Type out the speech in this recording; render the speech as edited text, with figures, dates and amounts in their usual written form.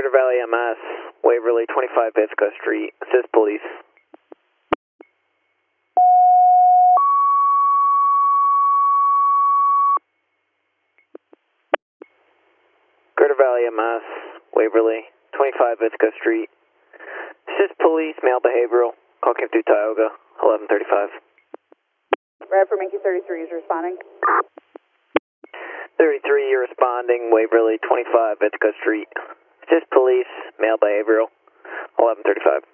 Greater Valley MS, Waverly, 25 Ithaca Street, assist police. Greater Valley MS, Waverly, 25 Ithaca Street, assist police, male behavioral, call came through Tioga, 1135. Red for Mickey 33 is responding. 33, you're responding, Waverly, 25 Ithaca Street, assist police, male behavioral, 1135.